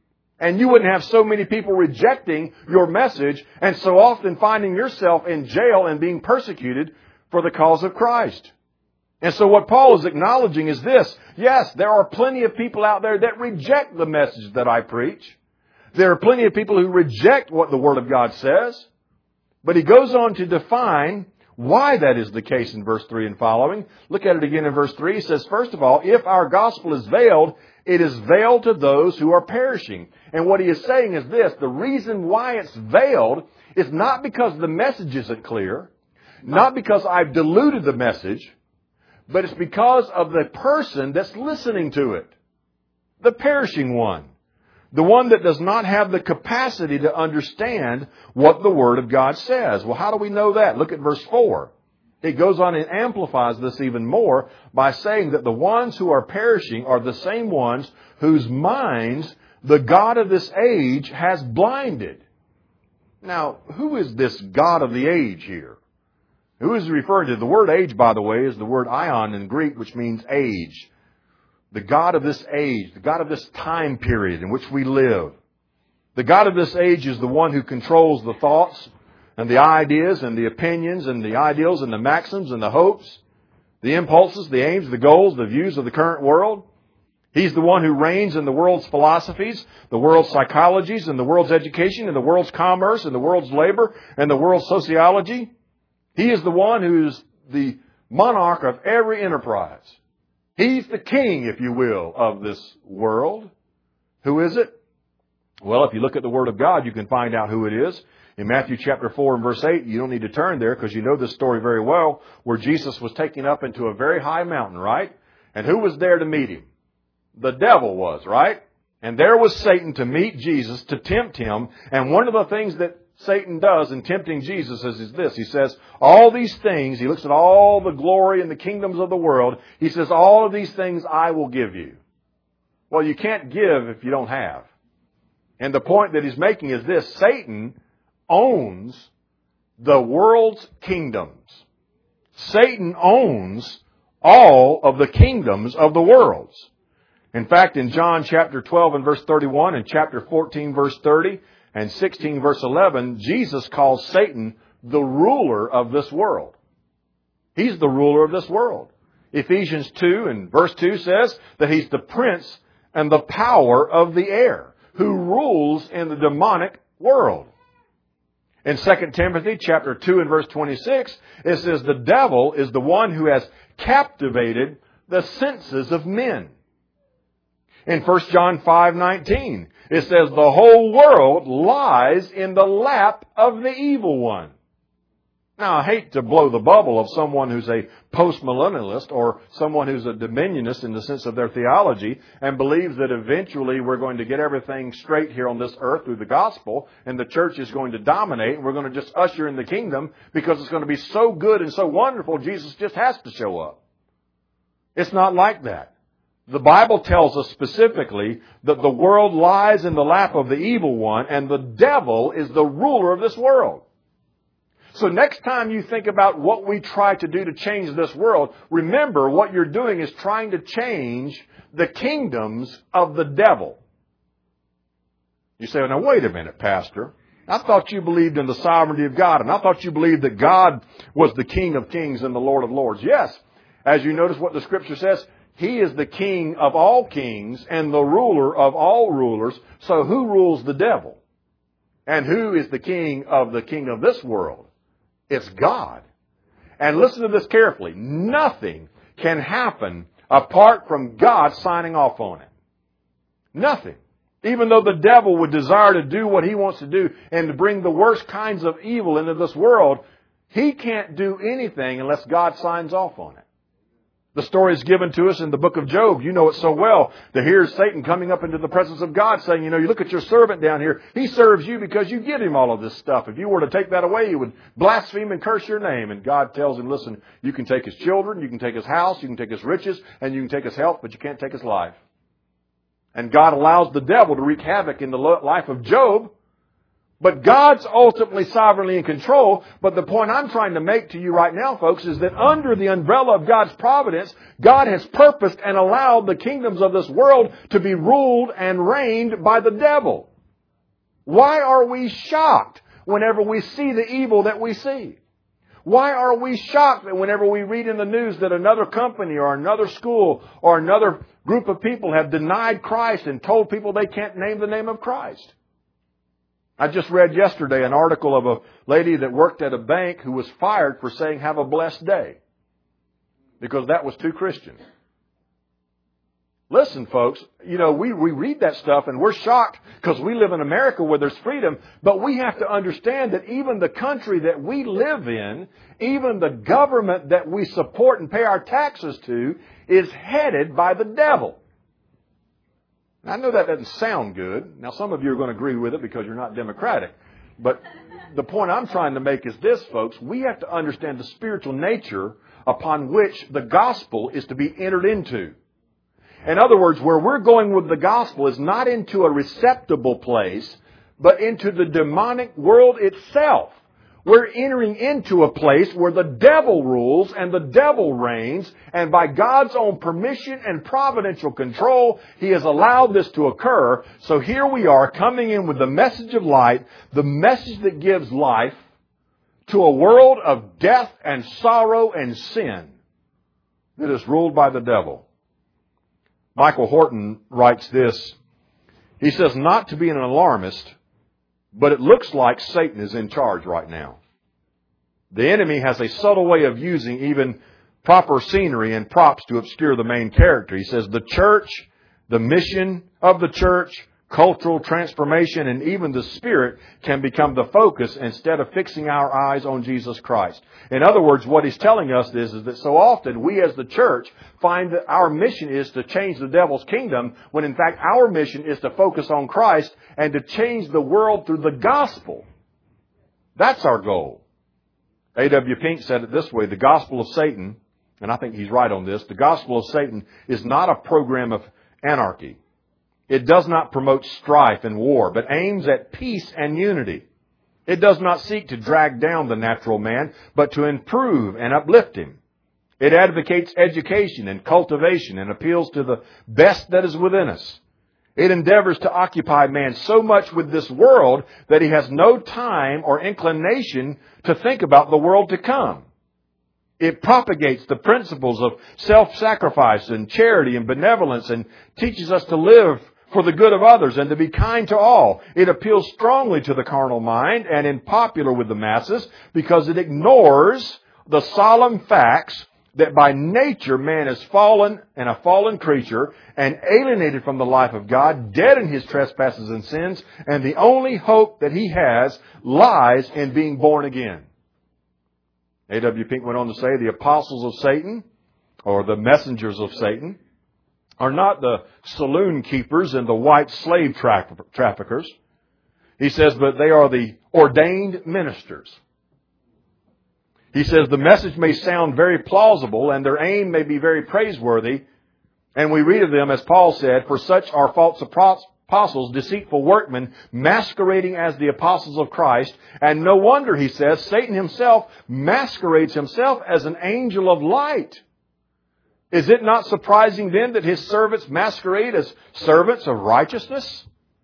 And you wouldn't have so many people rejecting your message and so often finding yourself in jail and being persecuted for the cause of Christ. And so what Paul is acknowledging is this. Yes, there are plenty of people out there that reject the message that I preach. There are plenty of people who reject what the Word of God says. But he goes on to define why that is the case in verse three and following. Look at it again in verse three. He says, first of all, if our gospel is veiled, it is veiled to those who are perishing. And what he is saying is this. The reason why it's veiled is not because the message isn't clear, not because I've diluted the message, but it's because of the person that's listening to it. The perishing one. The one that does not have the capacity to understand what the Word of God says. Well, how do we know that? Look at verse four. It goes on and amplifies this even more by saying that the ones who are perishing are the same ones whose minds the God of this age has blinded. Now, who is this God of the age here? Who is he referring to? The word age, by the way, is the word ion in Greek, which means age. The God of this age, the God of this time period in which we live. The God of this age is the one who controls the thoughts and the ideas and the opinions and the ideals and the maxims and the hopes, the impulses, the aims, the goals, the views of the current world. He's the one who reigns in the world's philosophies, the world's psychologies, and the world's education, and the world's commerce, and the world's labor, and the world's sociology. He is the one who's the monarch of every enterprise. He's the king, if you will, of this world. Who is it? Well, if you look at the Word of God, you can find out who it is. In Matthew chapter four and verse eight, you don't need to turn there because you know this story very well, where Jesus was taken up into a very high mountain, right? And who was there to meet Him? The devil was, right? And there was Satan to meet Jesus, to tempt Him. And one of the things that Satan does in tempting Jesus is, is this. He says, all these things, he looks at all the glory and the kingdoms of the world. He says, all of these things I will give you. Well, you can't give if you don't have. And the point that he's making is this. Satan owns the world's kingdoms. Satan owns all of the kingdoms of the world. In fact, in John chapter twelve and verse thirty-one and chapter fourteen verse thirty and sixteen verse eleven, Jesus calls Satan the ruler of this world. He's the ruler of this world. Ephesians two and verse two says that he's the prince and the power of the air, who rules in the demonic world. In Second Timothy chapter two and verse twenty-six, it says the devil is the one who has captivated the senses of men. In First John five nineteen, it says the whole world lies in the lap of the evil one. Now, I hate to blow the bubble of someone who's a postmillennialist or someone who's a dominionist in the sense of their theology and believes that eventually we're going to get everything straight here on this earth through the gospel and the church is going to dominate and we're going to just usher in the kingdom because it's going to be so good and so wonderful, Jesus just has to show up. It's not like that. The Bible tells us specifically that the world lies in the lap of the evil one and the devil is the ruler of this world. So next time you think about what we try to do to change this world, remember what you're doing is trying to change the kingdoms of the devil. You say, well, now wait a minute, Pastor. I thought you believed in the sovereignty of God, and I thought you believed that God was the King of kings and the Lord of lords. Yes, as you notice what the Scripture says, He is the King of all kings and the ruler of all rulers. So who rules the devil? And who is the king of the king of this world? It's God. And listen to this carefully. Nothing can happen apart from God signing off on it. Nothing. Even though the devil would desire to do what he wants to do and to bring the worst kinds of evil into this world, he can't do anything unless God signs off on it. The story is given to us in the book of Job. You know it so well. To hear Satan coming up into the presence of God saying, you know, you look at your servant down here. He serves you because you give him all of this stuff. If you were to take that away, he would blaspheme and curse your name. And God tells him, listen, you can take his children, you can take his house, you can take his riches, and you can take his health, but you can't take his life. And God allows the devil to wreak havoc in the life of Job. But God's ultimately sovereignly in control. But the point I'm trying to make to you right now, folks, is that under the umbrella of God's providence, God has purposed and allowed the kingdoms of this world to be ruled and reigned by the devil. Why are we shocked whenever we see the evil that we see? Why are we shocked that whenever we read in the news that another company or another school or another group of people have denied Christ and told people they can't name the name of Christ? I just read yesterday an article of a lady that worked at a bank who was fired for saying, have a blessed day, because that was too Christian. Listen, folks, you know, we, we read that stuff and we're shocked because we live in America where there's freedom, but we have to understand that even the country that we live in, even the government that we support and pay our taxes to, is headed by the devil. I know that doesn't sound good. Now, some of you are going to agree with it because you're not democratic. But the point I'm trying to make is this, folks. We have to understand the spiritual nature upon which the gospel is to be entered into. In other words, where we're going with the gospel is not into a receptible place, but into the demonic world itself. We're entering into a place where the devil rules and the devil reigns, and by God's own permission and providential control, He has allowed this to occur. So here we are coming in with the message of light, the message that gives life to a world of death and sorrow and sin that is ruled by the devil. Michael Horton writes this. He says, not to be an alarmist, but it looks like Satan is in charge right now. The enemy has a subtle way of using even proper scenery and props to obscure the main character. He says the church, the mission of the church, cultural transformation, and even the Spirit can become the focus instead of fixing our eyes on Jesus Christ. In other words, what he's telling us is, is that so often we as the church find that our mission is to change the devil's kingdom, when in fact our mission is to focus on Christ and to change the world through the gospel. That's our goal. A W Pink said it this way, the gospel of Satan, and I think he's right on this, the gospel of Satan is not a program of anarchy. It does not promote strife and war, but aims at peace and unity. It does not seek to drag down the natural man, but to improve and uplift him. It advocates education and cultivation and appeals to the best that is within us. It endeavors to occupy man so much with this world that he has no time or inclination to think about the world to come. It propagates the principles of self-sacrifice and charity and benevolence and teaches us to live for the good of others and to be kind to all. It appeals strongly to the carnal mind and is popular with the masses because it ignores the solemn facts that by nature man is fallen and a fallen creature and alienated from the life of God, dead in his trespasses and sins, and the only hope that he has lies in being born again. A W Pink went on to say the apostles of Satan, or the messengers of Satan, are not the saloon keepers and the white slave tra- traffickers. He says, but they are the ordained ministers. He says the message may sound very plausible and their aim may be very praiseworthy. And we read of them, as Paul said, for such are false apostles, deceitful workmen, masquerading as the apostles of Christ. And no wonder, he says, Satan himself masquerades himself as an angel of light. Is it not surprising then that his servants masquerade as servants of righteousness?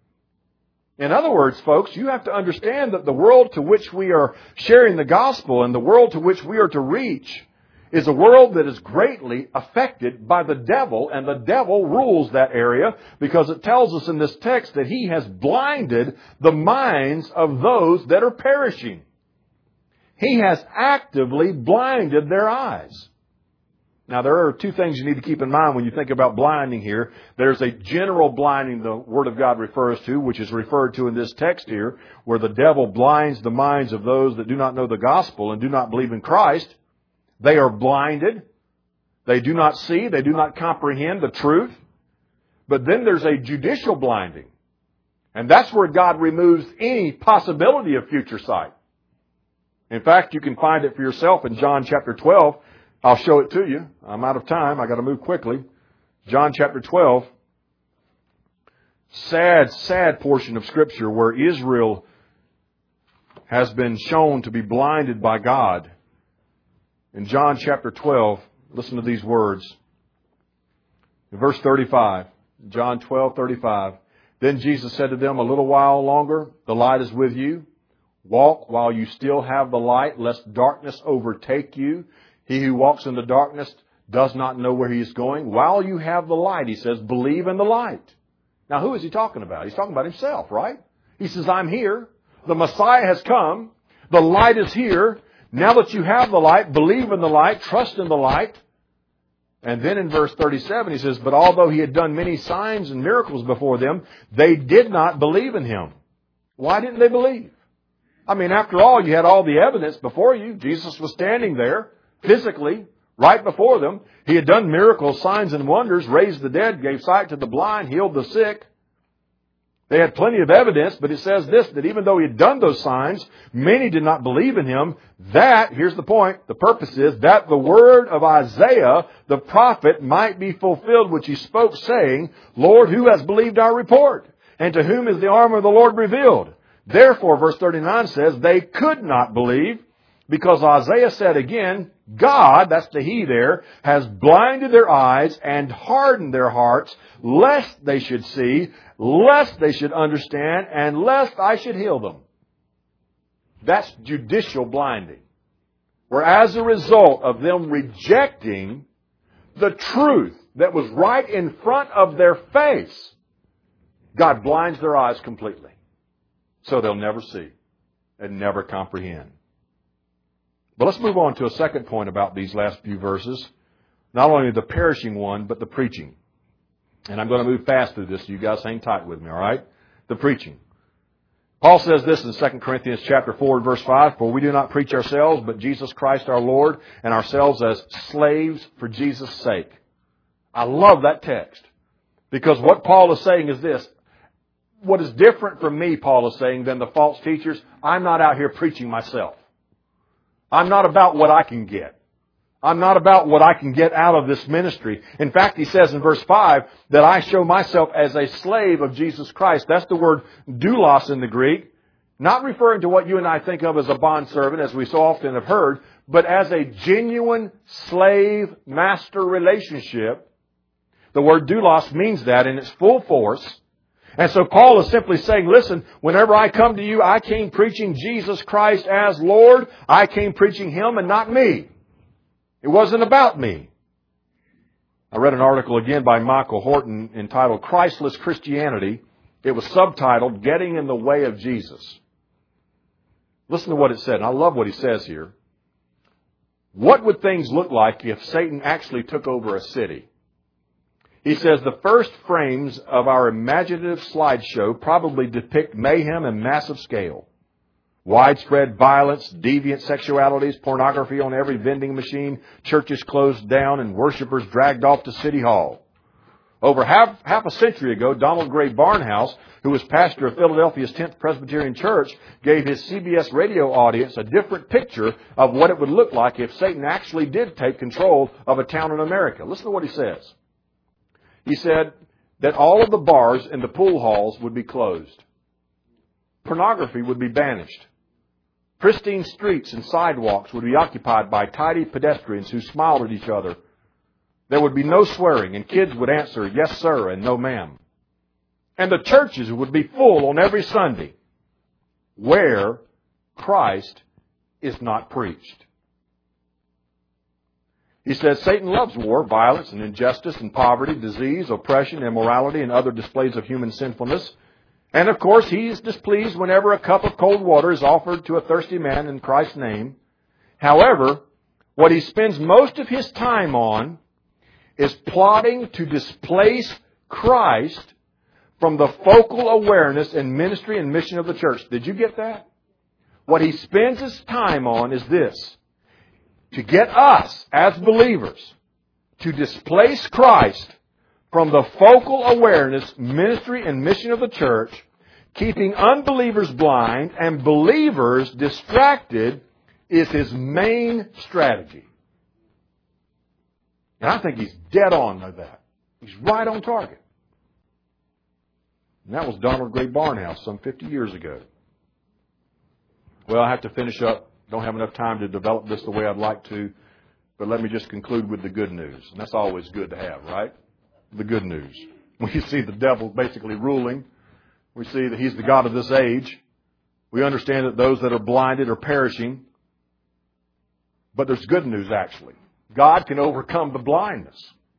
In other words, folks, you have to understand that the world to which we are sharing the gospel and the world to which we are to reach is a world that is greatly affected by the devil, and the devil rules that area because it tells us in this text that he has blinded the minds of those that are perishing. He has actively blinded their eyes. Now, there are two things you need to keep in mind when you think about blinding here. There's a general blinding the Word of God refers to, which is referred to in this text here, where the devil blinds the minds of those that do not know the gospel and do not believe in Christ. They are blinded. They do not see. They do not comprehend the truth. But then there's a judicial blinding. And that's where God removes any possibility of future sight. In fact, you can find it for yourself in John chapter twelve. I'll show it to you. I'm out of time. I've got to move quickly. John chapter twelve. Sad, sad portion of Scripture where Israel has been shown to be blinded by God. In John chapter twelve, listen to these words. In verse thirty-five, John twelve, thirty-five. Then Jesus said to them, a little while longer, the light is with you. Walk while you still have the light, lest darkness overtake you. He who walks in the darkness does not know where he is going. While you have the light, he says, believe in the light. Now, who is he talking about? He's talking about himself, right? He says, I'm here. The Messiah has come. The light is here. Now that you have the light, believe in the light, trust in the light. And then in verse thirty-seven, he says, but although he had done many signs and miracles before them, they did not believe in him. Why didn't they believe? I mean, after all, you had all the evidence before you. Jesus was standing there. Physically, right before them. He had done miracles, signs, and wonders, raised the dead, gave sight to the blind, healed the sick. They had plenty of evidence, but it says this, that even though he had done those signs, many did not believe in him. That, here's the point, the purpose is that the word of Isaiah, the prophet, might be fulfilled, which he spoke, saying, Lord, who has believed our report? And to whom is the arm of the Lord revealed? Therefore, verse thirty-nine says, they could not believe, because Isaiah said again, God, that's the He there, has blinded their eyes and hardened their hearts, lest they should see, lest they should understand, and lest I should heal them. That's judicial blinding. Where as a result of them rejecting the truth that was right in front of their face, God blinds their eyes completely. So they'll never see and never comprehend. But let's move on to a second point about these last few verses. Not only the perishing one, but the preaching. And I'm going to move fast through this, so you guys hang tight with me, all right? The preaching. Paul says this in Second Corinthians chapter four, verse five, for we do not preach ourselves, but Jesus Christ our Lord, and ourselves as slaves for Jesus' sake. I love that text. Because what Paul is saying is this. What is different from me, Paul is saying, than the false teachers, I'm not out here preaching myself. I'm not about what I can get. I'm not about what I can get out of this ministry. In fact, he says in verse five that I show myself as a slave of Jesus Christ. That's the word doulos in the Greek. Not referring to what you and I think of as a bondservant, as we so often have heard, but as a genuine slave-master relationship. The word doulos means that in its full force. And so Paul is simply saying, listen, whenever I come to you, I came preaching Jesus Christ as Lord. I came preaching Him and not me. It wasn't about me. I read an article again by Michael Horton entitled Christless Christianity. It was subtitled, Getting in the Way of Jesus. Listen to what it said, and I love what he says here. What would things look like if Satan actually took over a city? He says the first frames of our imaginative slideshow probably depict mayhem and massive scale. Widespread violence, deviant sexualities, pornography on every vending machine, churches closed down, and worshipers dragged off to City Hall. Over half, half a century ago, Donald Gray Barnhouse, who was pastor of Philadelphia's tenth Presbyterian Church, gave his C B S radio audience a different picture of what it would look like if Satan actually did take control of a town in America. Listen to what he says. He said that all of the bars and the pool halls would be closed. Pornography would be banished. Pristine streets and sidewalks would be occupied by tidy pedestrians who smiled at each other. There would be no swearing, and kids would answer, yes, sir, and no, ma'am. And the churches would be full on every Sunday where Christ is not preached. He says Satan loves war, violence, and injustice, and poverty, disease, oppression, immorality, and other displays of human sinfulness. And of course, he is displeased whenever a cup of cold water is offered to a thirsty man in Christ's name. However, what he spends most of his time on is plotting to displace Christ from the focal awareness and ministry and mission of the church. Did you get that? What he spends his time on is this: to get us as believers to displace Christ from the focal awareness, ministry, and mission of the church, keeping unbelievers blind and believers distracted is his main strategy. And I think he's dead on with that. He's right on target. And that was Donald Gray Barnhouse some fifty years ago. Well, I have to finish up. Don't have enough time to develop this the way I'd like to. But let me just conclude with the good news. And that's always good to have, right? The good news. We see the devil basically ruling. We see that he's the God of this age. We understand that those that are blinded are perishing. But there's good news, actually. God can overcome the blindness.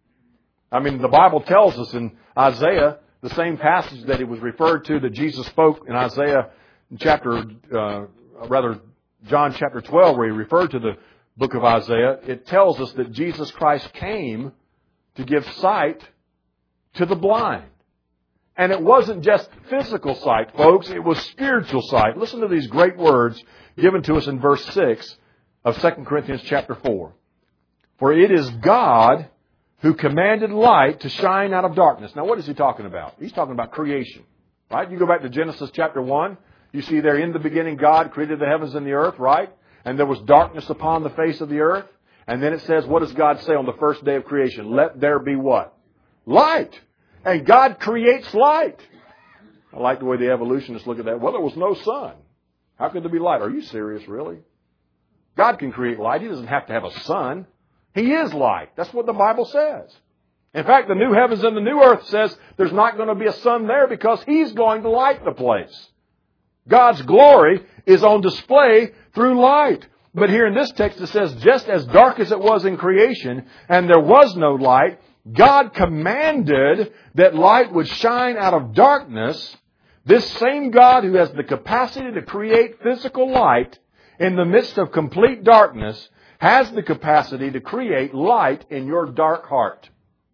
I mean, the Bible tells us in Isaiah, the same passage that it was referred to that Jesus spoke in Isaiah chapter, uh, rather, John chapter twelve, where he referred to the book of Isaiah, it tells us that Jesus Christ came to give sight to the blind. And it wasn't just physical sight, folks. It was spiritual sight. Listen to these great words given to us in verse six of Second Corinthians chapter four. For it is God who commanded light to shine out of darkness. Now, what is he talking about? He's talking about creation, right? You go back to Genesis chapter one. You see there, in the beginning, God created the heavens and the earth, right? And there was darkness upon the face of the earth. And then it says, what does God say on the first day of creation? Let there be what? Light. And God creates light. I like the way the evolutionists look at that. Well, there was no sun. How could there be light? Are you serious, really? God can create light. He doesn't have to have a sun. He is light. That's what the Bible says. In fact, the new heavens and the new earth says there's not going to be a sun there because He's going to light the place. God's glory is on display through light. But here in this text it says, just as dark as it was in creation and there was no light, God commanded that light would shine out of darkness. This same God who has the capacity to create physical light in the midst of complete darkness has the capacity to create light in your dark heart.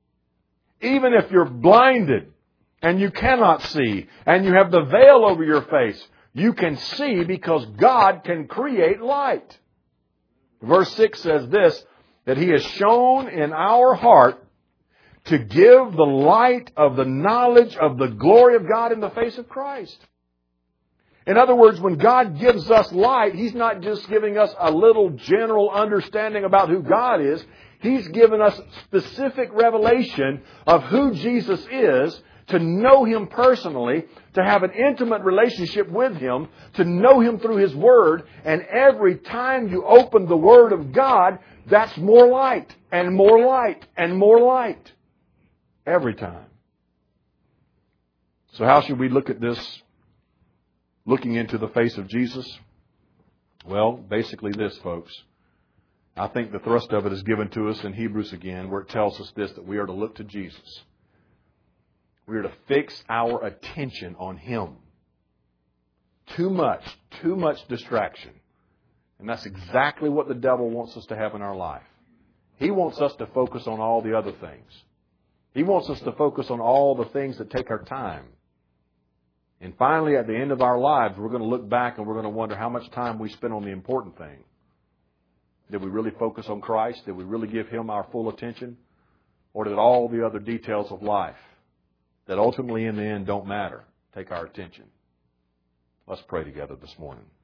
Even if you're blinded and you cannot see and you have the veil over your face, you can see because God can create light. Verse six says this, that He has shone in our heart to give the light of the knowledge of the glory of God in the face of Christ. In other words, when God gives us light, He's not just giving us a little general understanding about who God is. He's given us specific revelation of who Jesus is, to know Him personally, to have an intimate relationship with Him, to know Him through His Word. And every time you open the Word of God, that's more light and more light and more light. Every time. So how should we look at this? Looking into the face of Jesus? Well, basically this, folks. I think the thrust of it is given to us in Hebrews again, where it tells us this, that we are to look to Jesus. We are to fix our attention on Him. Too much, too much distraction. And that's exactly what the devil wants us to have in our life. He wants us to focus on all the other things. He wants us to focus on all the things that take our time. And finally, at the end of our lives, we're going to look back and we're going to wonder how much time we spent on the important thing. Did we really focus on Christ? Did we really give Him our full attention? Or did all the other details of life that ultimately in the end don't matter take our attention? Let's pray together this morning.